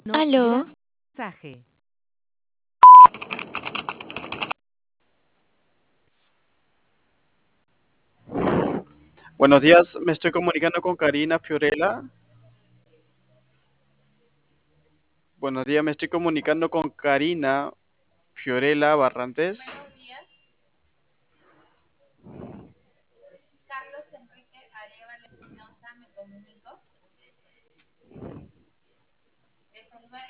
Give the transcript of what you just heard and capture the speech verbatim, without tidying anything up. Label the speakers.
Speaker 1: Aló,
Speaker 2: Mensaje.
Speaker 3: Buenos días, me estoy comunicando con Karina Fiorella. Buenos días, me estoy comunicando con Karina Fiorella Barrantes.